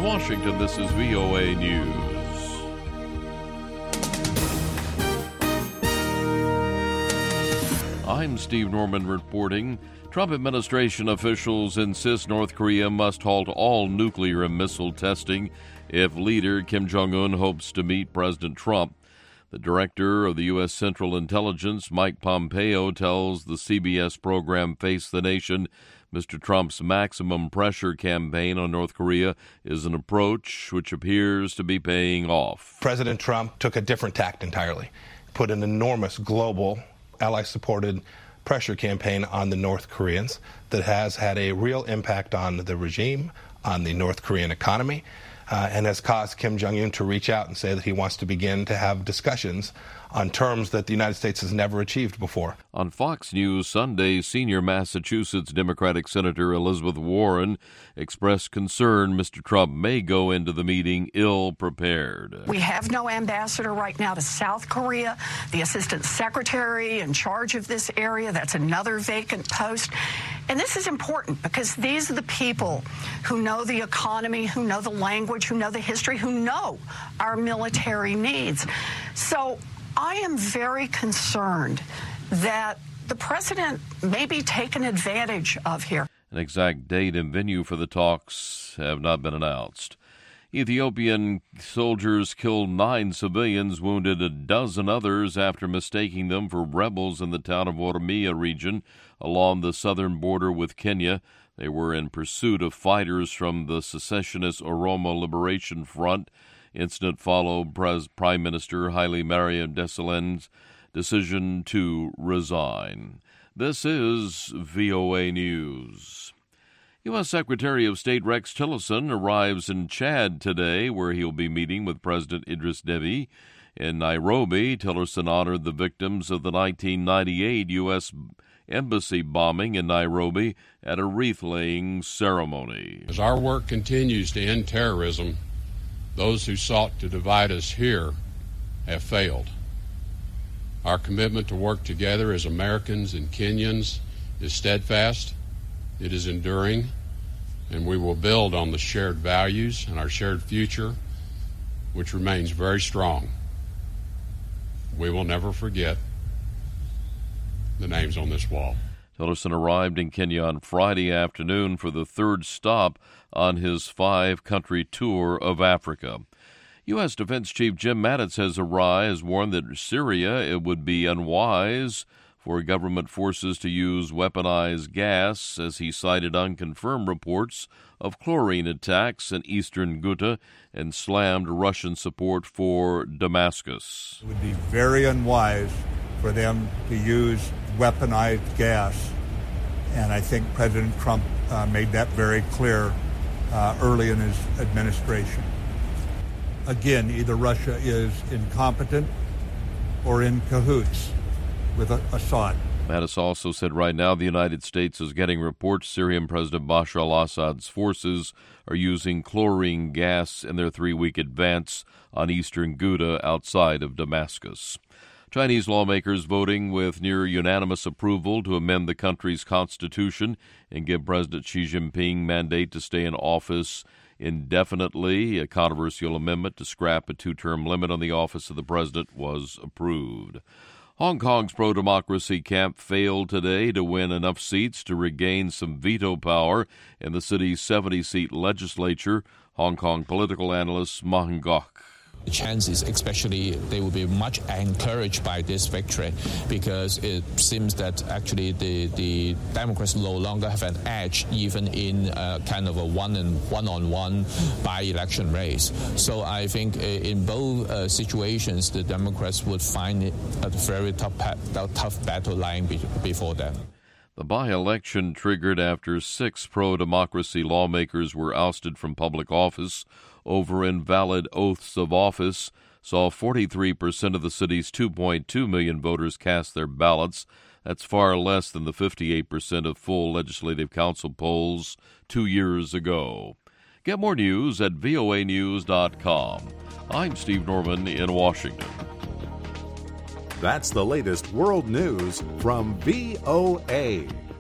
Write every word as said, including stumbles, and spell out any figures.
In Washington, this is V O A News. I'm Steve Norman reporting. Trump administration officials insist North Korea must halt all nuclear and missile testing if leader Kim Jong-un hopes to meet President Trump. The director of the U S. Central Intelligence, Mike Pompeo, tells the C B S program Face the Nation Mister Trump's maximum pressure campaign on North Korea is an approach which appears to be paying off. President Trump took a different tact entirely, put an enormous global, ally-supported pressure campaign on the North Koreans that has had a real impact on the regime, on the North Korean economy, uh, and has caused Kim Jong-un to reach out and say that he wants to begin to have discussions on terms that the United States has never achieved before. On Fox News Sunday, senior Massachusetts Democratic Senator Elizabeth Warren expressed concern Mister Trump may go into the meeting ill-prepared. We have no ambassador right now to South Korea. The assistant secretary in charge of this area, that's another vacant post. And this is important because these are the people who know the economy, who know the language, who know the history, who know our military needs. So I am very concerned that the president may be taken advantage of here. An exact date and venue for the talks have not been announced. Ethiopian soldiers killed nine civilians, wounded a dozen others after mistaking them for rebels in the town of Oromia region along the southern border with Kenya. They were in pursuit of fighters from the secessionist Oromo Liberation Front. Incident followed Pres- Prime Minister Haile Mariam Desalegns' decision to resign. This is V O A News. U S. Secretary of State Rex Tillerson arrives in Chad today, where he'll be meeting with President Idris Deby. In Nairobi, Tillerson honored the victims of the nineteen ninety-eight U S embassy bombing in Nairobi at a wreath-laying ceremony. As our work continues to end terrorism, those who sought to divide us here have failed. Our commitment to work together as Americans and Kenyans is steadfast, it is enduring, and we will build on the shared values and our shared future, which remains very strong. We will never forget the names on this wall. Tillerson arrived in Kenya on Friday afternoon for the third stop on his five-country tour of Africa. U S. Defense Chief Jim Mattis has arrived, warned that Syria it would be unwise for government forces to use weaponized gas, as he cited unconfirmed reports of chlorine attacks in eastern Ghouta and slammed Russian support for Damascus. It would be very unwise for them to use weaponized gas, and I think President Trump uh, made that very clear uh, early in his administration. Again, either Russia is incompetent or in cahoots with Assad. Mattis also said right now the United States is getting reports Syrian President Bashar al-Assad's forces are using chlorine gas in their three-week advance on eastern Ghouta outside of Damascus. Chinese lawmakers voting with near unanimous approval to amend the country's constitution and give President Xi Jinping mandate to stay in office indefinitely. A controversial amendment to scrap a two-term limit on the office of the president was approved. Hong Kong's pro-democracy camp failed today to win enough seats to regain some veto power in the city's seventy-seat legislature. Hong Kong political analyst Ma Hung-gok. The chances, especially, they will be much encouraged by this victory because it seems that actually the, the Democrats no longer have an edge even in a kind of a one and one-on-one by-election race. So I think in both uh, situations, the Democrats would find it a very tough, tough battle lying be- before them. The by-election triggered after six pro-democracy lawmakers were ousted from public office over invalid oaths of office, saw forty-three percent of the city's two point two million voters cast their ballots. That's far less than the fifty-eight percent of full legislative council polls two years ago. Get more news at V O A news dot com. I'm Steve Norman in Washington. That's the latest world news from V O A.